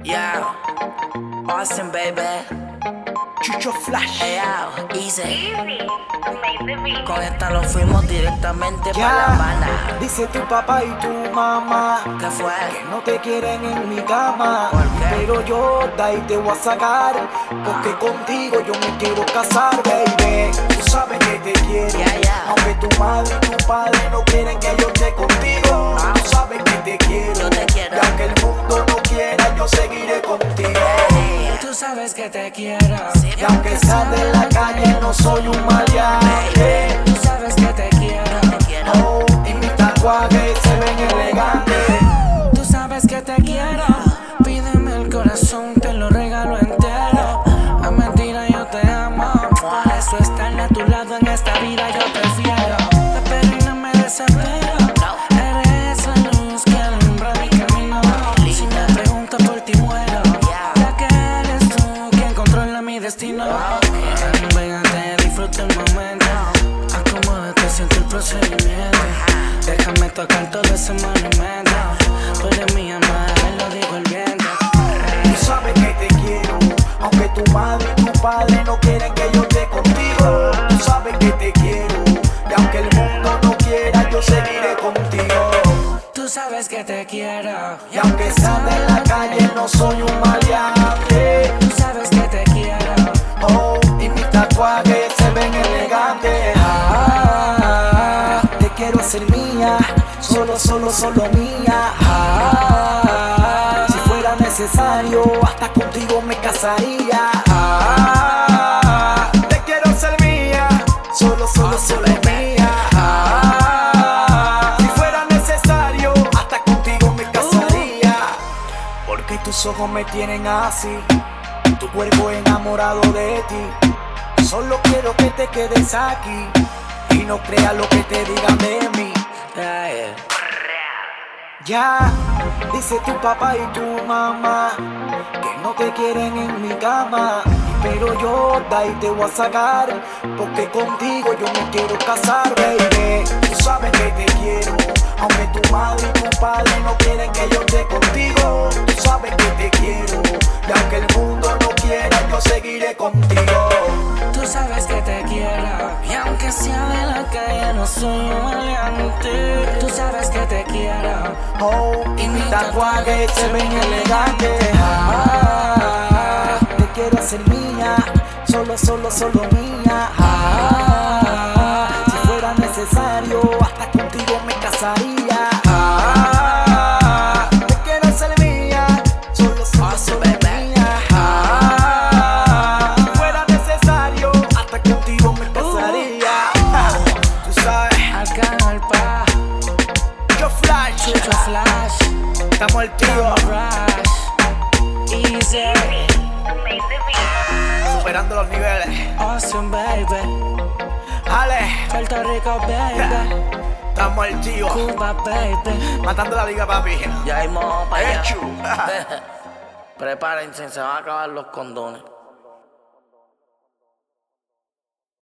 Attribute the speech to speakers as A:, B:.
A: Yeah, Austin, baby.
B: Chucho Flash.
A: Hey, easy. Con esta lo fuimos directamente para La Habana.
B: Dice tu papá y tu mamá
A: ¿Qué fue?
B: que no te quieren en mi cama.
A: ¿Por qué?
B: Pero yo de ahí te voy a sacar, porque contigo yo me quiero casar, baby. Tú sabes que te quiero,
A: Yeah.
B: aunque tu madre y tu padre no quieren que yo esté contigo. Tú sabes que te quiero,
A: Yo te quiero.
B: y aunque el mundo no quiera, yo seguiré contigo.
A: Tú sabes que te quiero.
B: Y aunque sea de la calle, no soy un maleante.
A: Tú sabes que te quiero.
B: Oh, y mis tatuajes se ven elegantes.
A: Tú sabes que te quiero. Pídeme el corazón, te lo regalo entero. A mentira yo te amo. Por eso estar a tu lado en esta vida yo prefiero. Te espero y no me desespero. Eres la luz que alumbra mi camino. Si me preguntas por ti muero, ya que eres tú quien controla mi destino. Véngate, disfruta el momento. Acomódate, siente el procedimiento. Déjame tocar todo ese monumento. Tú eres mi amada, lo digo el viento.
B: Tú sabes que te quiero, aunque tu madre y tu padre no quieren que yo esté contigo. Tú sabes que te quiero, y aunque el mundo no quiera, yo seguiré contigo.
A: Tú sabes que te quiero.
B: Y aunque sea de la calle, no soy un maleante.
A: Tú sabes que te quiero.
B: Oh, y mis tatuajes se ven elegantes. Te quiero hacer mía, solo mía. Si fuera necesario, hasta contigo me casaría. Te quiero hacer mía, solo mía. Si fuera necesario, hasta contigo me casaría. Porque tus ojos me tienen así, tu cuerpo enamorado de ti. Solo quiero que te quedes aquí y no creas lo que te digan de mí. Ya, dice tu papá y tu mamá que no te quieren en mi cama. Pero yo de ahí te voy a sacar, porque contigo yo me quiero casar, baby. Tú sabes que te quiero, aunque tu madre y tu padre no quieren que yo esté contigo. Tú sabes que te quiero, y aunque el mundo no quiera, yo seguiré contigo.
A: Tú sabes que te quiero. Y aunque sea de la calle, no soy un maleante. Tú sabes que te quiero.
B: Oh, y mis tatuajes se ven elegantes. Te quiero hacer mía, solo mía. Si fuera necesario, hasta contigo me casaría. Te quiero hacer mía, solo mía. Si fuera necesario, hasta contigo me casaría. Tú sabes,
A: Arcángel Pa,
B: yo Flash,
A: Chucho Flash,
B: estamos al tío,
A: Rush, Easy,
B: superando los niveles.
A: Austin, baby,
B: Ale,
A: Puerto Rico, baby,
B: estamos al tío,
A: Cuba, baby.
B: matando la liga, papi.
A: Ya vamos para allá.
B: Hecho.
A: Prepárense, se van a acabar los condones.